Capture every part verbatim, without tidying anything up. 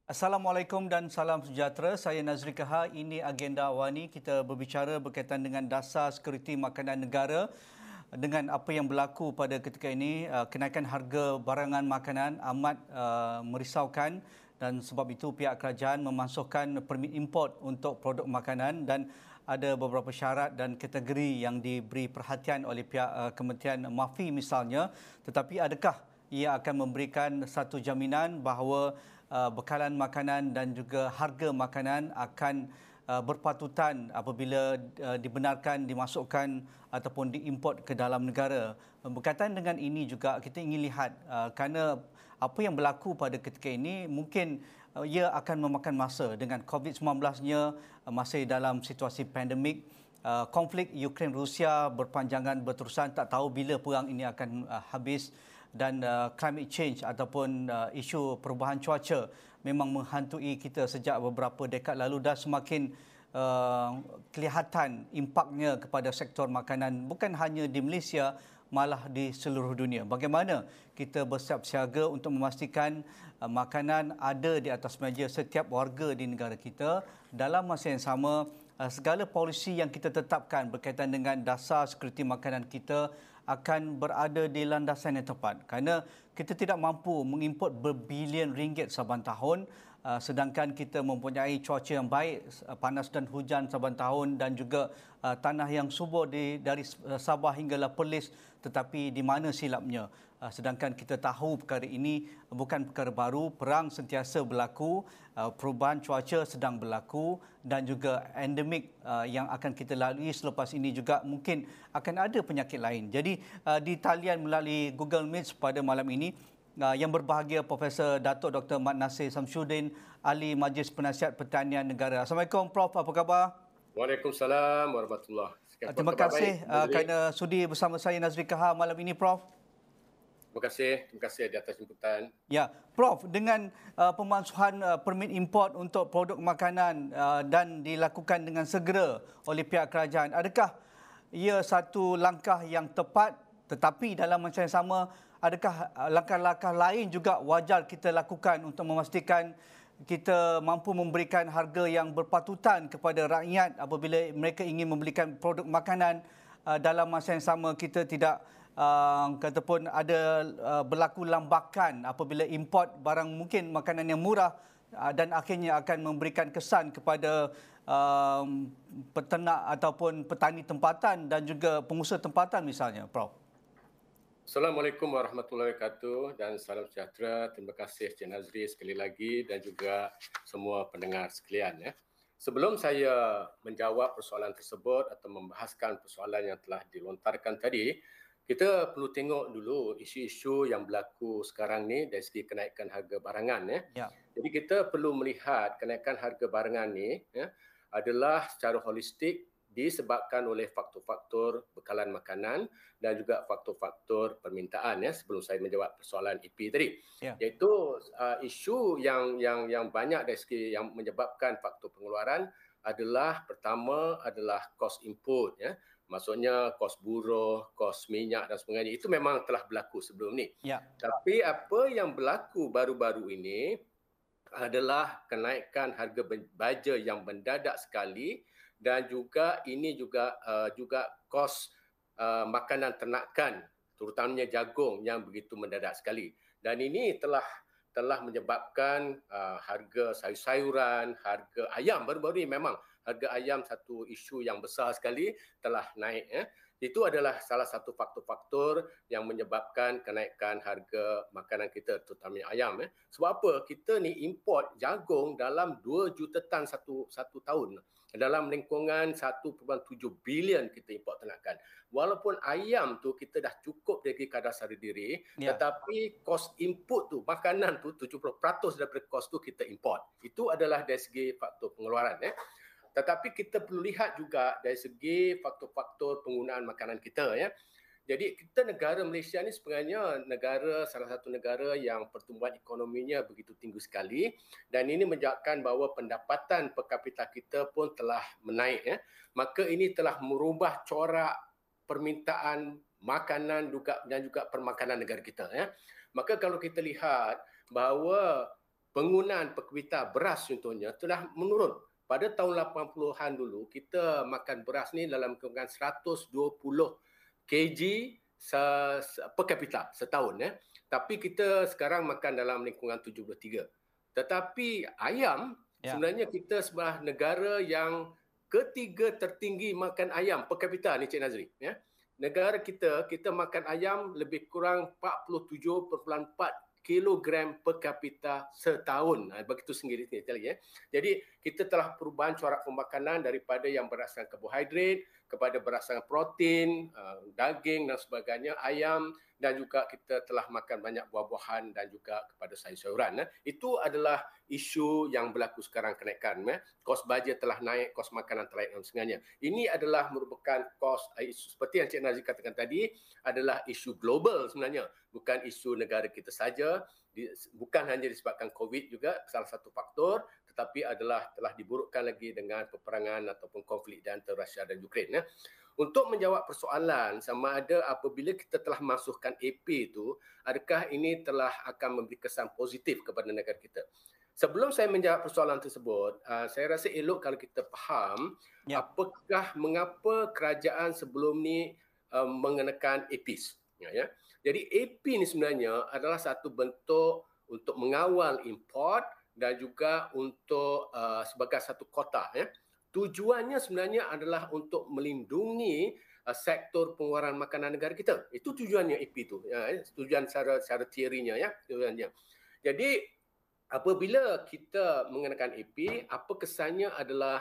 Assalamualaikum dan salam sejahtera. Saya Nazri Kahar. Ini agenda awani. Kita berbicara berkaitan dengan dasar sekuriti makanan negara. Dengan apa yang berlaku pada ketika ini, kenaikan harga barangan makanan amat uh, merisaukan, dan sebab itu pihak kerajaan memasukkan permit import untuk produk makanan dan ada beberapa syarat dan kategori yang diberi perhatian oleh pihak uh, Kementerian MAFI misalnya. Tetapi adakah ia akan memberikan satu jaminan bahawa Uh, bekalan makanan dan juga harga makanan akan uh, berpatutan apabila uh, dibenarkan dimasukkan ataupun diimport ke dalam negara. Berkaitan dengan ini juga kita ingin lihat uh, kerana apa yang berlaku pada ketika ini mungkin uh, ia akan memakan masa dengan covid sembilan belas-nya uh, masih dalam situasi pandemik. Uh, konflik Ukraine Rusia berpanjangan berterusan, tak tahu bila perang ini akan uh, habis, dan uh, climate change ataupun uh, isu perubahan cuaca memang menghantui kita sejak beberapa dekad lalu dan semakin uh, kelihatan impaknya kepada sektor makanan bukan hanya di Malaysia, malah di seluruh dunia. Bagaimana kita bersiap siaga untuk memastikan uh, makanan ada di atas meja setiap warga di negara kita. Dalam masa yang sama, uh, segala polisi yang kita tetapkan berkaitan dengan dasar sekuriti makanan kita akan berada di landasan yang tepat, kerana kita tidak mampu mengimport berbilion ringgit saban tahun, sedangkan kita mempunyai cuaca yang baik, panas dan hujan saban tahun, dan juga tanah yang subur di, dari Sabah hinggalah Perlis. Tetapi di mana silapnya? Sedangkan kita tahu perkara ini bukan perkara baru, perang sentiasa berlaku, perubahan cuaca sedang berlaku, dan juga endemik yang akan kita lalui selepas ini juga mungkin akan ada penyakit lain. Jadi di talian melalui Google Meet pada malam ini, yang berbahagia Profesor Datuk Doktor Mat Nasir Samsudin, Ahli Majlis Penasihat Pertanian Negara. Assalamualaikum Prof, apa khabar? Waalaikumsalam warahmatullahi wabarakatuh. Terima kasih baik, kerana sudi bersama saya Nazri Kahar malam ini, Prof. Terima kasih, terima kasih di atas jemputan. Ya, Prof, dengan uh, pemansuhan uh, permit import untuk produk makanan uh, dan dilakukan dengan segera oleh pihak kerajaan, adakah ia satu langkah yang tepat, tetapi dalam masa yang sama, adakah langkah-langkah lain juga wajar kita lakukan untuk memastikan kita mampu memberikan harga yang berpatutan kepada rakyat apabila mereka ingin membelikan produk makanan, uh, dalam masa yang sama kita tidak Uh, kataupun ada uh, berlaku lambakan apabila import barang mungkin makanan yang murah uh, dan akhirnya akan memberikan kesan kepada uh, peternak ataupun petani tempatan dan juga pengusaha tempatan misalnya, Prof. Assalamualaikum warahmatullahi wabarakatuh dan salam sejahtera. Terima kasih Cik Nazri sekali lagi dan juga semua pendengar sekalian. Ya. Sebelum saya menjawab persoalan tersebut atau membahaskan persoalan yang telah dilontarkan tadi, kita perlu tengok dulu isu-isu yang berlaku sekarang ni dari segi kenaikan harga barangan. Ya. Ya. Jadi kita perlu melihat kenaikan harga barangan ni ya, adalah secara holistik disebabkan oleh faktor-faktor bekalan makanan dan juga faktor-faktor permintaan ya, sebelum saya menjawab persoalan E P tadi. Ya. Iaitu uh, isu yang yang yang banyak dari segi yang menyebabkan faktor pengeluaran adalah pertama adalah kos input ya. Maksudnya kos buruh, kos minyak dan sebagainya, itu memang telah berlaku sebelum ni. Ya. Tapi apa yang berlaku baru-baru ini adalah kenaikan harga baja yang mendadak sekali, dan juga ini juga uh, juga kos uh, makanan ternakan, terutamanya jagung yang begitu mendadak sekali. Dan ini telah telah menyebabkan uh, harga sayur-sayuran, harga ayam baru-baru ini memang harga ayam satu isu yang besar sekali telah naik. Ya. Itu adalah salah satu faktor-faktor yang menyebabkan kenaikan harga makanan kita, terutamanya ayam. Ya. Sebab apa? Kita ni import jagung dalam dua juta tan satu, satu tahun. Dalam lingkungan satu perpuluhan tujuh bilion kita import ternakan. Walaupun ayam tu kita dah cukup dari kadar sehari diri, ya. Tetapi kos input tu, makanan tu tujuh puluh peratus daripada kos tu kita import. Itu adalah dari segi faktor pengeluaran. Ya. Tetapi kita perlu lihat juga dari segi faktor-faktor penggunaan makanan kita. Ya. Jadi kita negara Malaysia ni sebenarnya negara salah satu negara yang pertumbuhan ekonominya begitu tinggi sekali, dan ini menunjukkan bahawa pendapatan per kapita kita pun telah menaik. Ya. Maka ini telah merubah corak permintaan makanan juga dan juga permakanan negara kita. Ya. Maka kalau kita lihat bahawa penggunaan per kapita beras contohnya telah menurun. Pada tahun lapan puluhan dulu, kita makan beras ni dalam kira seratus dua puluh kilogram per kapita setahun. Eh. Tapi kita sekarang makan dalam lingkungan tujuh puluh tiga. Tetapi ayam, ya. Sebenarnya kita sebuah negara yang ketiga tertinggi makan ayam per kapita ni Cik Nazri. Ya. Negara kita, kita makan ayam lebih kurang empat puluh tujuh perpuluhan empat kilogram per kapita setahun. Begitu sendiri lagi. Ya. Jadi kita telah perubahan corak pemakanan daripada yang berasaskan karbohidrat kepada berasaskan protein, daging dan sebagainya, ayam, dan juga kita telah makan banyak buah-buahan dan juga kepada sayur-sayuran. Itu adalah isu yang berlaku sekarang kenaikan. Kos baja telah naik, kos makanan telah naik dan sebagainya. Ini adalah merupakan kos, isu seperti yang Cik Nazri katakan tadi, adalah isu global sebenarnya. Bukan isu negara kita saja, bukan hanya disebabkan COVID juga salah satu faktor, tetapi adalah telah diburukkan lagi dengan peperangan ataupun konflik di antara Rusia dan Ukraine. Ya. Untuk menjawab persoalan sama ada apabila kita telah masukkan A P itu, adakah ini telah akan memberi kesan positif kepada negara kita? Sebelum saya menjawab persoalan tersebut, uh, saya rasa elok kalau kita faham ya. Apakah, mengapa kerajaan sebelum ni uh, mengenakan A Ps. Ya, ya. Jadi A P ni sebenarnya adalah satu bentuk untuk mengawal import dan juga untuk uh, sebagai satu kota. Ya. Tujuannya sebenarnya adalah untuk melindungi uh, sektor pengeluaran makanan negara kita. Itu tujuannya A P itu. Ya, tujuan secara, secara teorinya. Ya, tujuannya. Jadi apabila kita mengenakan A P, apa kesannya adalah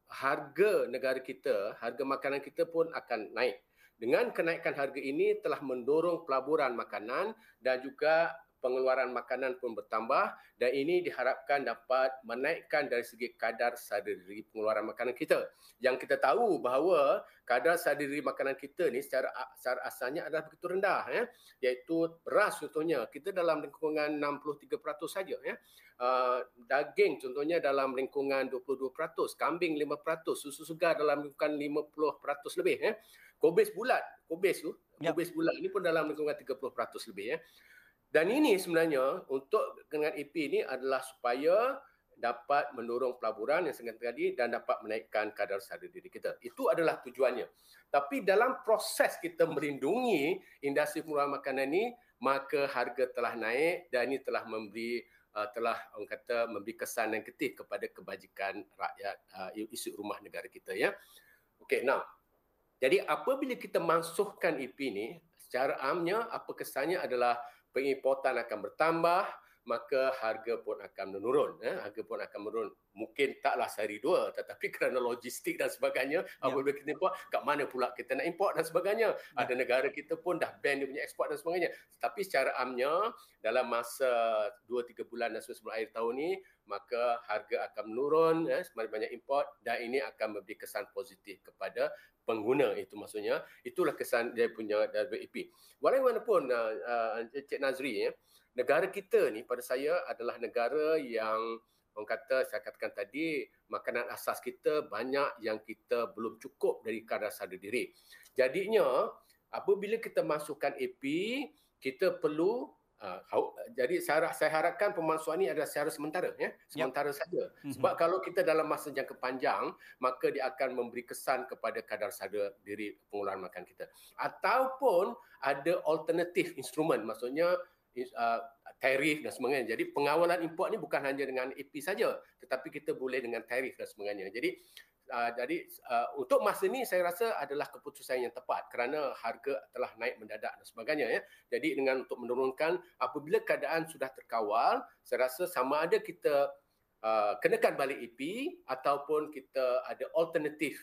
harga negara kita, harga makanan kita pun akan naik. Dengan kenaikan harga ini telah mendorong pelaburan makanan dan juga pengeluaran makanan pun bertambah, dan ini diharapkan dapat menaikkan dari segi kadar sadari pengeluaran makanan kita. Yang kita tahu bahawa kadar sadari makanan kita ni secara, secara asalnya adalah begitu rendah, ya, iaitu beras contohnya kita dalam lingkungan enam puluh tiga peratus saja, ya. Uh, daging contohnya dalam lingkungan dua puluh dua peratus, kambing lima peratus, susu segar dalam lingkungan lima puluh peratus lebih, ya. Kobis bulat, kobis tu, kobis bulat ini pun dalam lingkungan tiga puluh peratus lebih, ya. Dan ini sebenarnya untuk dengan A P ini adalah supaya dapat mendorong pelaburan yang sangat tadi dan dapat menaikkan kadar sadar diri kita. Itu adalah tujuannya. Tapi dalam proses kita melindungi industri pengeluaran makanan ini, maka harga telah naik dan ini telah memberi uh, telah orang kata memberi kesan negatif kepada kebajikan rakyat uh, isu rumah negara kita, ya. Okey, now. Jadi apabila kita masukkan A P ini, secara amnya apa kesannya adalah pengimportan akan bertambah, maka harga pun akan menurun. Eh? Harga pun akan menurun. Mungkin taklah sehari dua, tetapi kerana logistik dan sebagainya, ya. Apabila kita import, kat mana pula kita nak import dan sebagainya. Ya. Ada negara kita pun dah ban dia punya ekspor dan sebagainya. Tapi secara amnya, dalam masa dua tiga bulan dan sebelum akhir tahun ni, maka harga akan menurun, eh, semakin banyak import, dan ini akan memberi kesan positif kepada pengguna. Itu maksudnya, itulah kesan dia punya dari A P. Walaupun uh, uh, Cik Nazri, ya, negara kita ni pada saya adalah negara yang orang kata, saya katakan tadi, makanan asas kita banyak yang kita belum cukup dari kadar sadar diri. Jadinya, apabila kita masukkan A P, kita perlu, uh, jadi saya, saya harapkan pemasukan ini adalah secara sementara, ya, sementara yep. saja. Sebab mm-hmm. kalau kita dalam masa jangka panjang, maka dia akan memberi kesan kepada kadar sadar diri pengeluaran makan kita. Ataupun ada alternatif instrumen, maksudnya Uh, tarif dan sebagainya. Jadi pengawalan import ni bukan hanya dengan A P saja, tetapi kita boleh dengan tarif dan sebagainya. Jadi uh, jadi uh, untuk masa ni saya rasa adalah keputusan yang tepat kerana harga telah naik mendadak dan sebagainya, ya. Jadi dengan untuk menurunkan, apabila keadaan sudah terkawal, saya rasa sama ada kita uh, kenakan balik A P ataupun kita ada alternatif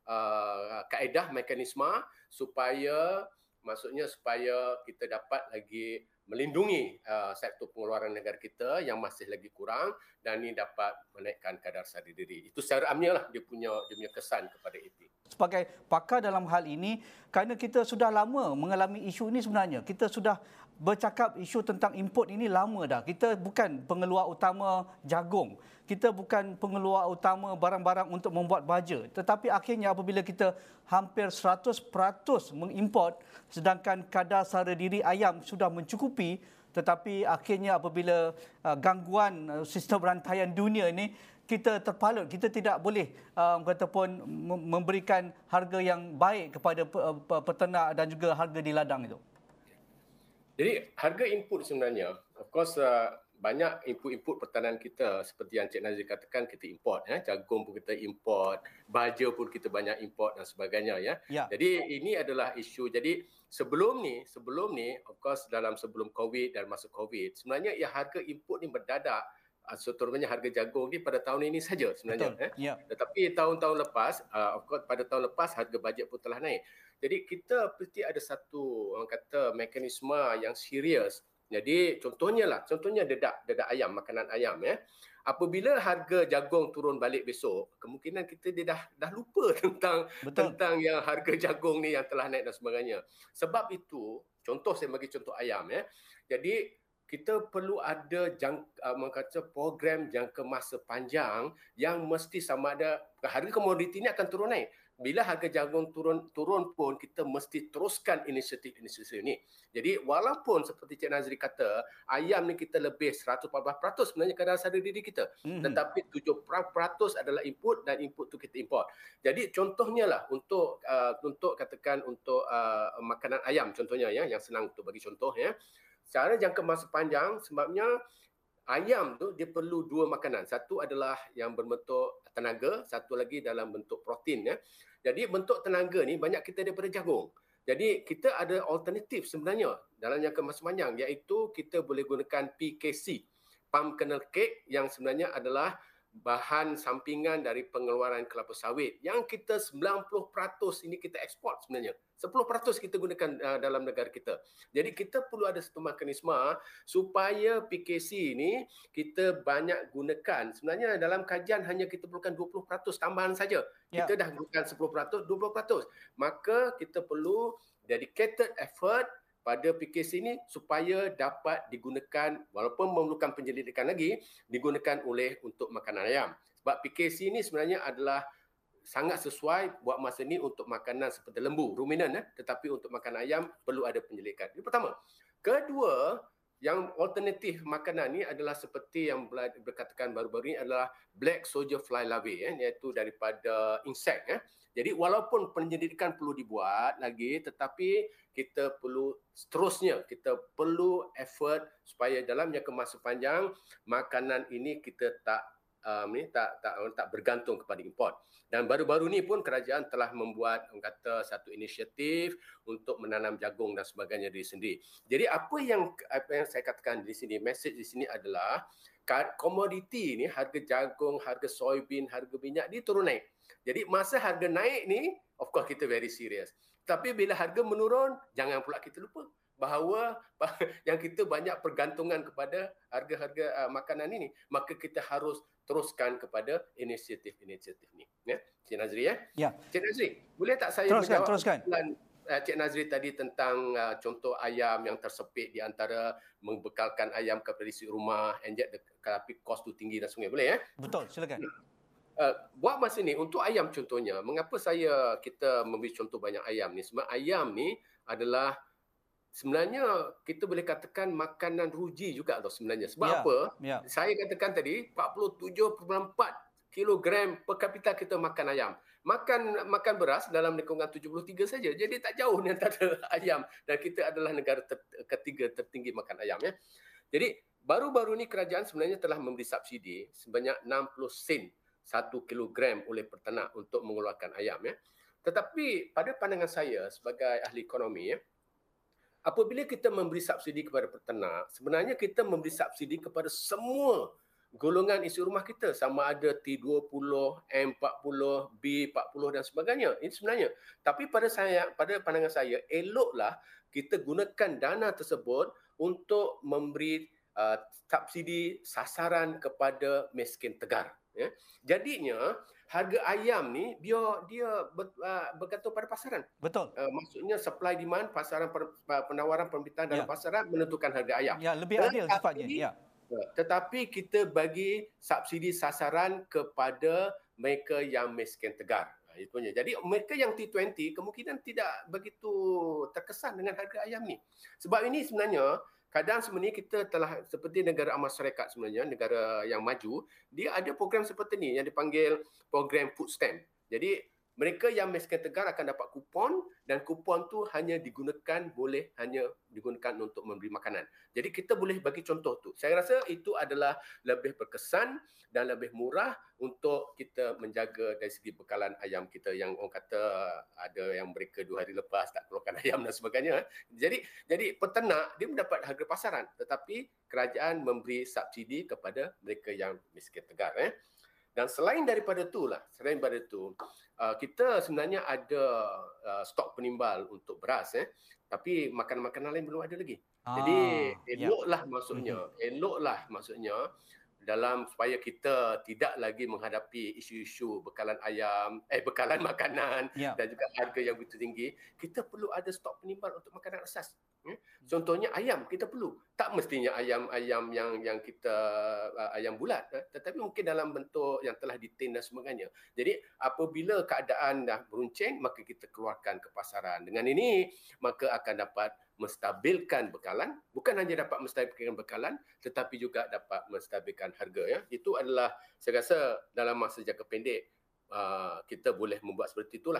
uh, kaedah mekanisme supaya maksudnya supaya kita dapat lagi melindungi uh, sektor pengeluaran negara kita yang masih lagi kurang, dan ini dapat menaikkan kadar sadar diri. Itu secara amnya lah dia punya dia punya kesan kepada A P. Sebagai pakar dalam hal ini, kerana kita sudah lama mengalami isu ini sebenarnya, kita sudah bercakap isu tentang import ini lama dah. Kita bukan pengeluar utama jagung. Kita bukan pengeluar utama barang-barang untuk membuat baja. Tetapi akhirnya apabila kita hampir seratus peratus mengimport, sedangkan kadar sara diri ayam sudah mencukupi, Tetapi akhirnya apabila uh, gangguan uh, sistem rantaian dunia ini, kita terpalut, kita tidak boleh uh, kata pun memberikan harga yang baik kepada peternak dan juga harga di ladang itu. Jadi harga input sebenarnya, of course uh, banyak input-input pertanian kita seperti yang Cik Nazri katakan, kita import, ya. Jagung pun kita import, baja pun kita banyak import dan sebagainya, ya. Ya. Jadi ini adalah isu. Jadi sebelum ni, sebelum ni, of course dalam sebelum COVID dan masa COVID, sebenarnya ya harga input ni mendadak. Seterusnya harga jagung ni pada tahun ini saja sebenarnya. Betul. Eh. Ya. Tetapi tahun-tahun lepas, uh, of course pada tahun lepas harga bajet pun telah naik. Jadi kita mesti ada satu orang kata mekanisme yang serius. Jadi contohnya lah, contohnya dedak dedak ayam, makanan ayam, ya. Apabila harga jagung turun balik besok, kemungkinan kita dia dah dah lupa tentang Betul. tentang yang harga jagung ni yang telah naik dan sebagainya. Sebab itu, contoh saya bagi contoh ayam, ya. Jadi kita perlu ada jang, uh, kata program jangka masa panjang yang mesti sama ada harga komoditi ini akan turun naik. Bila harga jagung turun turun pun kita mesti teruskan inisiatif-inisiatif ini. Jadi walaupun seperti Cik Nazri kata, ayam ni kita lebih seratus empat belas peratus sebenarnya kadar sadar diri kita. Mm-hmm. Tetapi tujuh peratus adalah input dan input tu kita import. Jadi contohnya lah untuk uh, untuk katakan untuk uh, makanan ayam contohnya, ya, yang senang untuk bagi contoh, ya. Secara jangka masa panjang sebabnya ayam tu dia perlu dua makanan. Satu adalah yang berbentuk tenaga, satu lagi dalam bentuk protein, ya. Jadi bentuk tenaga ni banyak kita daripada jagung. Jadi kita ada alternatif sebenarnya dalam jangka masa panjang, iaitu kita boleh gunakan P K C, palm kernel cake, yang sebenarnya adalah bahan sampingan dari pengeluaran kelapa sawit yang kita sembilan puluh peratus ini kita ekspor sebenarnya. sepuluh peratus kita gunakan uh, dalam negara kita. Jadi kita perlu ada satu mekanisme supaya P K C ini kita banyak gunakan. Sebenarnya dalam kajian hanya kita perlukan dua puluh peratus tambahan saja. Ya. Kita dah gunakan sepuluh peratus, dua puluh peratus. Maka kita perlu dedicated effort pada P K C ini supaya dapat digunakan, walaupun memerlukan penyelidikan lagi, digunakan oleh untuk makanan ayam. Sebab P K C ini sebenarnya adalah sangat sesuai buat masa ini untuk makanan seperti lembu, ruminan, eh? Tetapi untuk makan ayam perlu ada penyelidikan. Itu pertama. Kedua, yang alternatif makanan ini adalah seperti yang berkatakan baru-baru ini adalah black soldier fly larvae, eh? Iaitu daripada insek. Eh? Jadi walaupun penyelidikan perlu dibuat lagi, tetapi kita perlu seterusnya, kita perlu effort supaya dalam jangka masa panjang makanan ini kita tak um, ni tak tak tak bergantung kepada import. Dan baru-baru ni pun kerajaan telah membuat orang kata satu inisiatif untuk menanam jagung dan sebagainya di sendiri. Jadi apa yang apa yang saya katakan di sini, message di sini adalah komoditi ni, harga jagung, harga soybean, harga minyak dia turun naik. Jadi masa harga naik ni, of course kita very serious. Tapi bila harga menurun, jangan pula kita lupa bahawa yang kita banyak pergantungan kepada harga-harga uh, makanan ini, maka kita harus teruskan kepada inisiatif-inisiatif ni. Ya, Cik Nazri, ya. Ya. Cik Nazri, boleh tak saya teruskan, menjawab teruskan. Plan, uh, Cik Nazri tadi tentang uh, contoh ayam yang tersepit di antara membekalkan ayam kepada isi rumah, and yet tapi kos tu tinggi dan sebagainya. Boleh, ya? Betul, silakan. Uh, buat masa ni untuk ayam contohnya, mengapa saya kita memberi contoh banyak ayam ni? Sebab ayam ni adalah sebenarnya kita boleh katakan makanan ruji juga tau sebenarnya. Sebab ya, apa? Ya. Saya katakan tadi empat puluh tujuh perpuluhan empat kilogram per kapita kita makan ayam. Makan makan beras dalam lingkungan tujuh puluh tiga saja. Jadi tak jauh ni antara ayam, dan kita adalah negara ter, ketiga tertinggi makan ayam, ya. Jadi baru-baru ni kerajaan sebenarnya telah memberi subsidi sebanyak enam puluh sen satu kilogram oleh peternak untuk mengeluarkan ayam, ya. Tetapi pada pandangan saya sebagai ahli ekonomi, ya, apabila kita memberi subsidi kepada peternak, sebenarnya kita memberi subsidi kepada semua golongan isi rumah kita, sama ada T dua puluh, M empat puluh, B empat puluh dan sebagainya. Ini sebenarnya. Tapi pada saya, pada pandangan saya, eloklah kita gunakan dana tersebut untuk memberi uh, subsidi sasaran kepada miskin tegar. Ya. Jadinya harga ayam ni dia dia ber, uh, bergantung pada pasaran. Betul. Uh, maksudnya supply demand, pasaran per, penawaran permintaan dalam ya. pasaran menentukan harga ayam. Ya, lebih adil sifatnya. Ya. Tetapi kita bagi subsidi sasaran kepada mereka yang miskin tegar. itunya. Jadi mereka yang T dua puluh kemungkinan tidak begitu terkesan dengan harga ayam ni. Sebab ini sebenarnya kadang sebenarnya kita telah seperti negara amal syarikat sebenarnya, negara yang maju, dia ada program seperti ni yang dipanggil program food stamp. Jadi mereka yang miskin tegar akan dapat kupon dan kupon tu hanya digunakan, boleh hanya digunakan untuk membeli makanan. Jadi kita boleh bagi contoh tu. Saya rasa itu adalah lebih berkesan dan lebih murah untuk kita menjaga dari segi bekalan ayam kita yang orang kata ada yang mereka dua hari lepas tak keluarkan ayam dan sebagainya. Jadi jadi peternak dia mendapat harga pasaran, tetapi kerajaan memberi subsidi kepada mereka yang miskin tegar. Eh. Dan selain daripada tu lah, selain daripada tu, uh, kita sebenarnya ada uh, stok penimbal untuk beras, eh, tapi makanan-makanan lain belum ada lagi. Ah, Jadi eloklah ya. maksudnya, mm-hmm. eloklah maksudnya dalam supaya kita tidak lagi menghadapi isu-isu bekalan ayam, eh bekalan makanan yeah. dan juga harga yang begitu tinggi, kita perlu ada stok penimbal untuk makanan asas. Hmm? Contohnya ayam kita perlu. Tak mestinya ayam-ayam yang yang kita uh, ayam bulat, eh? tetapi mungkin dalam bentuk yang telah ditin dan sebagainya. Jadi apabila keadaan dah beruncing, maka kita keluarkan ke pasaran. Dengan ini maka akan dapat menstabilkan bekalan, bukan hanya dapat menstabilkan bekalan tetapi juga dapat menstabilkan harga, ya. Itu adalah saya rasa dalam masa jangka pendek uh, kita boleh membuat seperti itulah.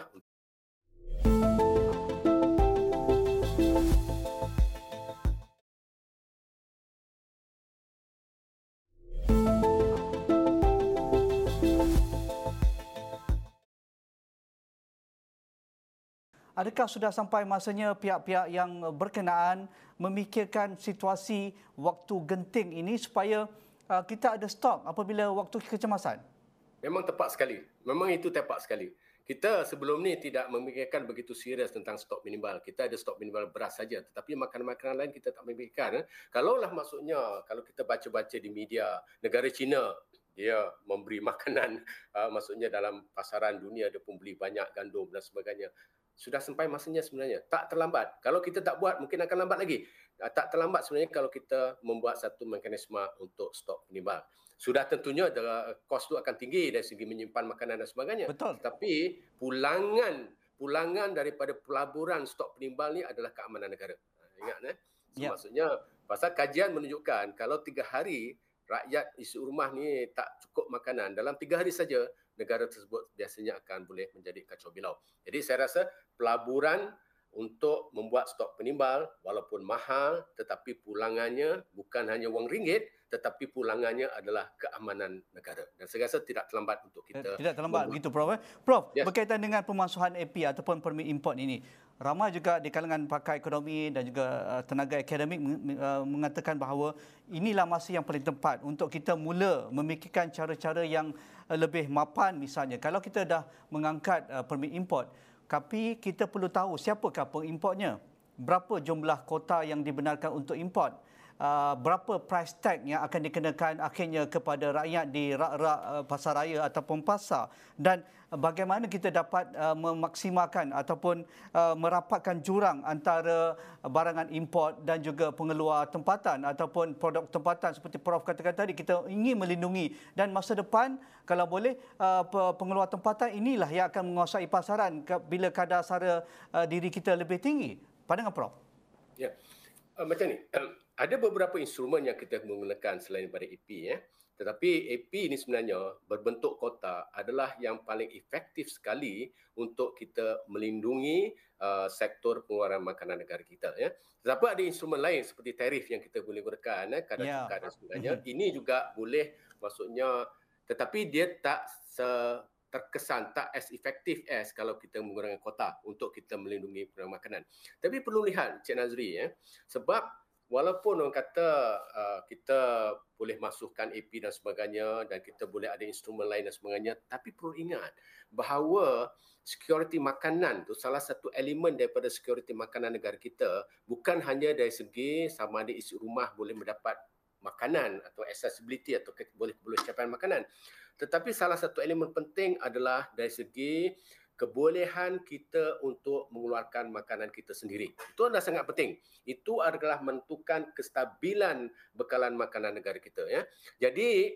Adakah sudah sampai masanya pihak-pihak yang berkenaan memikirkan situasi waktu genting ini supaya uh, kita ada stok apabila waktu kecemasan? Memang tepat sekali. Memang itu tepat sekali. Kita sebelum ni tidak memikirkan begitu serius tentang stok minimal. Kita ada stok minimal beras saja, tetapi makanan-makanan lain kita tak memikirkan. Eh. Kalaulah maksudnya, kalau kita baca-baca di media, negara China, dia memberi makanan, uh, maksudnya dalam pasaran dunia dia pun beli banyak gandum dan sebagainya. Sudah sampai masanya sebenarnya. Tak terlambat. Kalau kita tak buat, mungkin akan lambat lagi. Uh, tak terlambat sebenarnya kalau kita membuat satu mekanisme untuk stok minimal. Sudah tentunya kos itu akan tinggi dari segi menyimpan makanan dan sebagainya. Betul. Tapi pulangan pulangan daripada pelaburan stok penimbal ni adalah keamanan negara. Ingat, eh? So, ya. Maksudnya, pasal kajian menunjukkan kalau tiga hari rakyat isi rumah ni tak cukup makanan, dalam tiga hari saja negara tersebut biasanya akan boleh menjadi kacau bilau. Jadi saya rasa pelaburan untuk membuat stok penimbal walaupun mahal, tetapi pulangannya bukan hanya wang ringgit, tetapi pulangannya adalah keamanan negara. Dan saya rasa tidak terlambat untuk kita. Tidak terlambat begitu, Prof. Eh? Prof, yes. Berkaitan dengan pemasuhan A P ataupun permit import ini, ramai juga di kalangan pakar ekonomi dan juga tenaga akademik mengatakan bahawa inilah masa yang paling tepat untuk kita mula memikirkan cara-cara yang lebih mapan. Misalnya, kalau kita dah mengangkat permit import, tapi kita perlu tahu siapakah pengimportnya, berapa jumlah kota yang dibenarkan untuk import, uh, berapa price tag yang akan dikenakan akhirnya kepada rakyat di rak-rak uh, pasaraya ataupun pasar, dan bagaimana kita dapat uh, memaksimalkan ataupun uh, merapatkan jurang antara barangan import dan juga pengeluar tempatan ataupun produk tempatan seperti Prof katakan tadi. Kita ingin melindungi, dan masa depan kalau boleh uh, pengeluar tempatan inilah yang akan menguasai pasaran bila kadar sara uh, diri kita lebih tinggi. Pandangan Prof? Ya, uh, macam ni. Uh, ada beberapa instrumen yang kita menggunakan selain daripada A P, ya. Tetapi A P ini sebenarnya berbentuk kota adalah yang paling efektif sekali untuk kita melindungi uh, sektor pengeluaran makanan negara kita. Ya. Tetapi ada instrumen lain seperti tarif yang kita boleh gunakan, eh, kadar yeah. tukar dan sebagainya. Mm-hmm. Ini juga boleh, maksudnya, tetapi dia tak se terkesan, tak as efektif as kalau kita menggunakan kota untuk kita melindungi pengeluaran makanan. Tapi perlu lihat, Cik Nazri, ya, sebab walaupun orang kata uh, kita boleh masukkan A P dan sebagainya dan kita boleh ada instrumen lain dan sebagainya, tapi perlu ingat bahawa security makanan tu salah satu elemen daripada security makanan negara kita, bukan hanya dari segi sama ada isi rumah boleh mendapat makanan atau accessibility atau boleh boleh capai makanan, tetapi salah satu elemen penting adalah dari segi kebolehan kita untuk mengeluarkan makanan kita sendiri. Itu adalah sangat penting. Itu adalah menentukan kestabilan bekalan makanan negara kita, ya. Jadi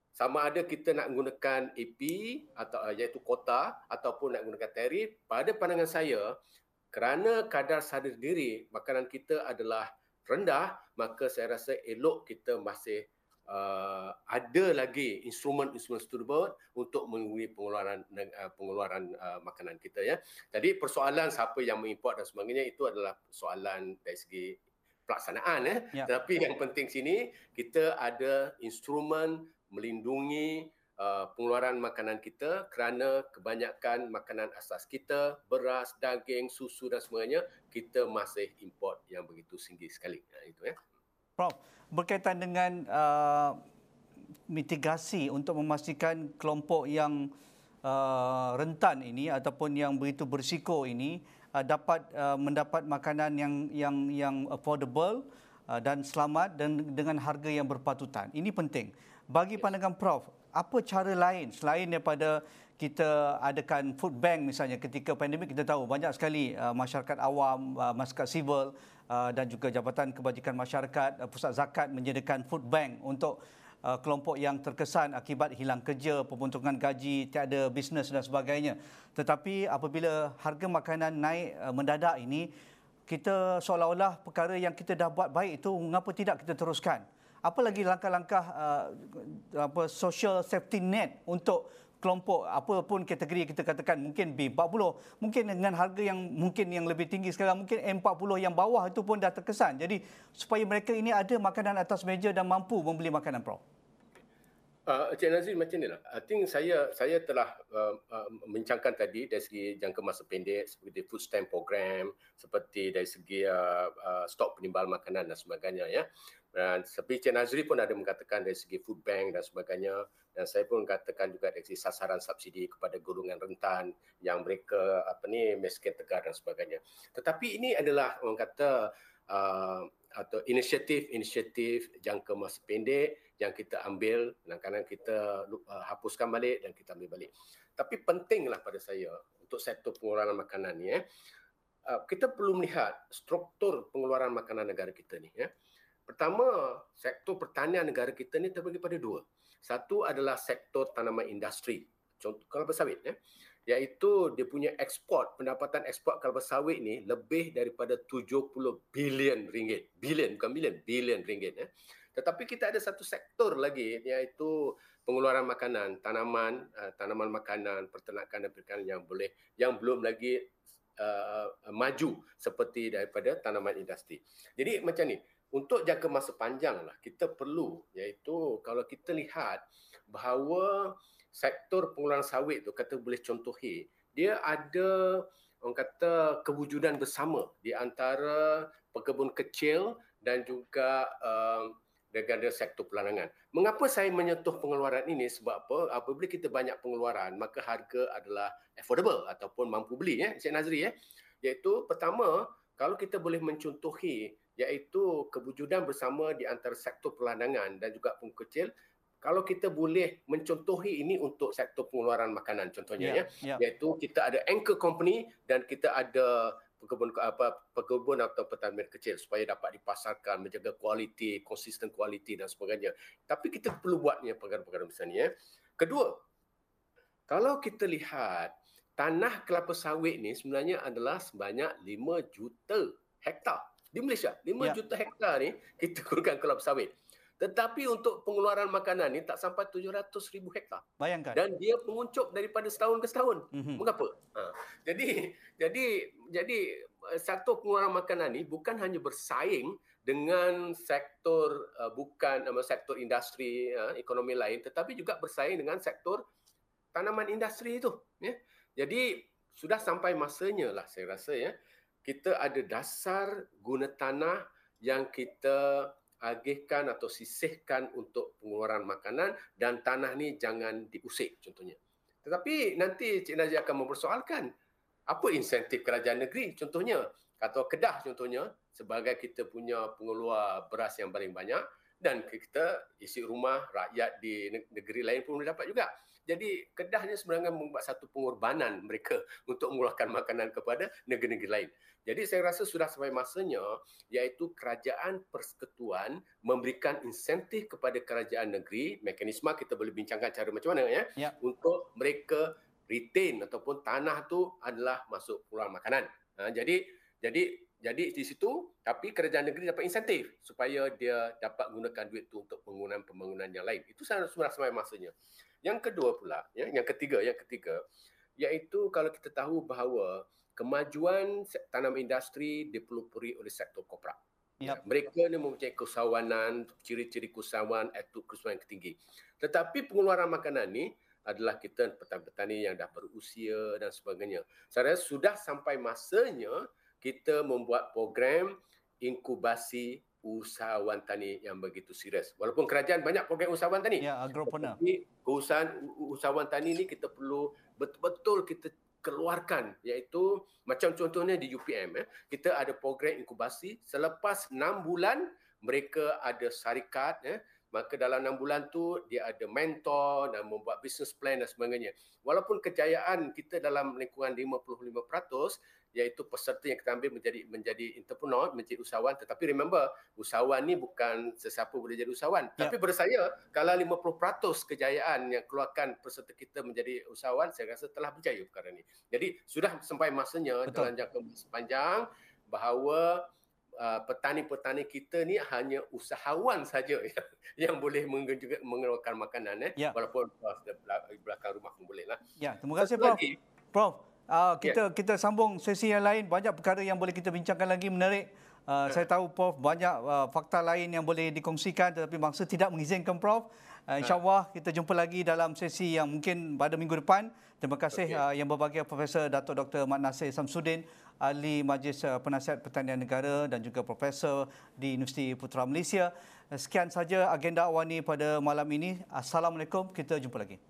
sama ada kita nak gunakan A P atau iaitu kota ataupun nak gunakan tarif, pada pandangan saya kerana kadar sadar diri makanan kita adalah rendah, maka saya rasa elok kita masih uh, ada lagi instrumen-instrumen tersebut untuk mengurangi pengeluaran uh, pengeluaran uh, makanan kita ya. Jadi persoalan siapa yang mengimport dan sebagainya itu adalah persoalan dari segi pelaksanaan ya. Ya. Tetapi yang penting sini kita ada instrumen melindungi uh, pengeluaran makanan kita kerana kebanyakan makanan asas kita, beras, daging, susu dan sebagainya, kita masih import yang begitu tinggi sekali. Nah, itu ya. Prof, berkaitan dengan uh, mitigasi untuk memastikan kelompok yang uh, rentan ini ataupun yang begitu berisiko ini uh, dapat uh, mendapat makanan yang yang yang affordable uh, dan selamat dan dengan harga yang berpatutan. Ini penting. Bagi pandangan Prof, apa cara lain selain daripada kita adakan food bank misalnya ketika pandemik, kita tahu banyak sekali uh, masyarakat awam, uh, masyarakat sivil uh, dan juga Jabatan Kebajikan Masyarakat, uh, Pusat Zakat menyediakan food bank untuk uh, kelompok yang terkesan akibat hilang kerja, pemotongan gaji, tiada bisnes dan sebagainya. Tetapi apabila harga makanan naik uh, mendadak ini, kita seolah-olah perkara yang kita dah buat baik itu mengapa tidak kita teruskan? Apa lagi langkah-langkah uh, apa social safety net untuk kelompok apapun kategori kita katakan, mungkin B empat puluh, mungkin dengan harga yang mungkin yang lebih tinggi sekarang, mungkin M empat puluh yang bawah itu pun dah terkesan. Jadi supaya mereka ini ada makanan atas meja dan mampu membeli makanan, Prof. Uh, Encik Nazri macam ni lah. I think saya saya telah uh, uh, membincangkan tadi dari segi jangka masa pendek seperti food stamp program, seperti dari segi uh, uh, stok penimbal makanan dan sebagainya ya. Dan seperti Encik Nazri pun ada mengatakan dari segi food bank dan sebagainya, dan saya pun katakan juga dari segi sasaran subsidi kepada golongan rentan yang mereka apa ni miskin tegar dan sebagainya. Tetapi ini adalah orang kata uh, atau inisiatif-inisiatif jangka masa pendek yang kita ambil, kadang-kadang kita uh, hapuskan balik dan kita ambil balik. Tapi pentinglah pada saya untuk sektor pengeluaran makanan ni eh, uh, kita perlu melihat struktur pengeluaran makanan negara kita ni ya. Pertama, sektor pertanian negara kita ni terbagi pada dua. Satu adalah sektor tanaman industri, contoh kelapa sawit ya, iaitu dia punya ekspor, pendapatan ekspor kelapa sawit ni lebih daripada tujuh puluh bilion ringgit. Bilion, bukan bilion, bilion ringgit ya. Tetapi kita ada satu sektor lagi iaitu pengeluaran makanan, tanaman, uh, tanaman makanan, peternakan dan perikanan yang boleh yang belum lagi uh, maju seperti daripada tanaman industri. Jadi macam ni, untuk jangka masa panjang lah kita perlu, iaitu kalau kita lihat bahawa sektor pengeluaran sawit tu kata boleh contohi, dia ada orang kata kewujudan bersama di antara pekebun kecil dan juga uh, dengan sektor pelarangan. Mengapa saya menyentuh pengeluaran ini? Sebab apa? Apabila kita banyak pengeluaran, maka harga adalah affordable ataupun mampu beli ya, Encik Nazri ya. Iaitu pertama, kalau kita boleh mencontohi iaitu kewujudan bersama di antara sektor pelarangan dan juga pengumpulan kecil, kalau kita boleh mencontohi ini untuk sektor pengeluaran makanan contohnya yeah, ya, yeah. Iaitu kita ada anchor company dan kita ada pekebun apa pekebun atau petani kecil supaya dapat dipasarkan, menjaga kualiti, konsisten kualiti dan sebagainya. Tapi kita perlu buatnya perkara-perkara macam ni ya. Kedua, kalau kita lihat tanah kelapa sawit ni sebenarnya adalah sebanyak lima juta hektar di Malaysia. lima juta hektar ni kita gunakan kelapa sawit. Tetapi untuk pengeluaran makanan ni tak sampai tujuh ratus ribu hektar. Bayangkan. Dan dia menguncup daripada setahun ke setahun. Mm-hmm. Mengapa? Ha. Jadi jadi jadi sektor pengeluaran makanan ni bukan hanya bersaing dengan sektor uh, bukan uh, sektor industri uh, ekonomi lain, tetapi juga bersaing dengan sektor tanaman industri itu ya. Jadi sudah sampai masanya lah saya rasa ya, kita ada dasar guna tanah yang kita agihkan atau sisihkan untuk pengeluaran makanan dan tanah ni jangan diusik contohnya. Tetapi nanti Cik Nazri akan mempersoalkan apa insentif kerajaan negeri contohnya, atau Kedah contohnya sebagai kita punya pengeluar beras yang paling banyak dan kita isi rumah rakyat di negeri lain pun boleh dapat juga. Jadi Kedahnya sebenarnya membuat satu pengorbanan mereka untuk mengeluarkan makanan kepada negeri-negeri lain. Jadi saya rasa sudah sampai masanya iaitu kerajaan persekutuan memberikan insentif kepada kerajaan negeri, mekanisme kita boleh bincangkan cara macam mana ya, Ya. untuk mereka retain ataupun tanah tu adalah masuk peluang makanan. Ha, jadi jadi jadi di situ tapi kerajaan negeri dapat insentif supaya dia dapat gunakan duit tu untuk pembangunan-pembangunan yang lain. Itu sudah sampai masanya. Yang kedua pula, ya, yang ketiga, yang ketiga iaitu kalau kita tahu bahawa kemajuan tanam industri dipelopori oleh sektor korporat. Ya, mereka ni mempunyai keusahawanan, ciri-ciri keusahawan, attitude keusahawan yang tinggi. Tetapi pengeluaran makanan ni adalah kita petani-petani yang dah berusia dan sebagainya. Saya rasa sudah sampai masanya kita membuat program inkubasi usahawan tani yang begitu serius. Walaupun kerajaan banyak program usahawan tani. Ya, agropreneur. Tapi keusahawan usahawan tani ni kita perlu betul-betul kita keluarkan, iaitu macam contohnya di U P M, eh, kita ada program inkubasi. Selepas enam bulan mereka ada syarikat, eh, maka dalam enam bulan tu dia ada mentor dan membuat business plan dan sebagainya. Walaupun kejayaan kita dalam lingkungan lima puluh lima peratus iaitu peserta yang kita ambil menjadi menjadi entrepreneur, menjadi usahawan, tetapi remember, usahawan ni bukan sesiapa boleh jadi usahawan. Ya. Tapi pada saya, kalau lima puluh peratus kejayaan yang keluarkan peserta kita menjadi usahawan, saya rasa telah berjaya perkara ni. Jadi sudah sampai masanya Betul. dalam jangka panjang bahawa uh, petani-petani kita ni hanya usahawan saja yang, yang boleh mengeluarkan makanan, eh, ya. walaupun uh, belakang rumah pun boleh lah. Ya, terima kasih Prof. Prof. Uh, kita yeah. kita sambung sesi yang lain, banyak perkara yang boleh kita bincangkan lagi, menarik. Uh, yeah. Saya tahu Prof banyak uh, fakta lain yang boleh dikongsikan tetapi mangsa tidak mengizinkan Prof. Uh, InsyaAllah kita jumpa lagi dalam sesi yang mungkin pada minggu depan. Terima kasih okay. uh, yang berbahagia Profesor Datuk Doktor Mat Nasir Samsudin, Ahli Majlis uh, Penasihat Pertanian Negara dan juga Profesor di Universiti Putra Malaysia. Uh, sekian saja agenda awani pada malam ini. Assalamualaikum, kita jumpa lagi.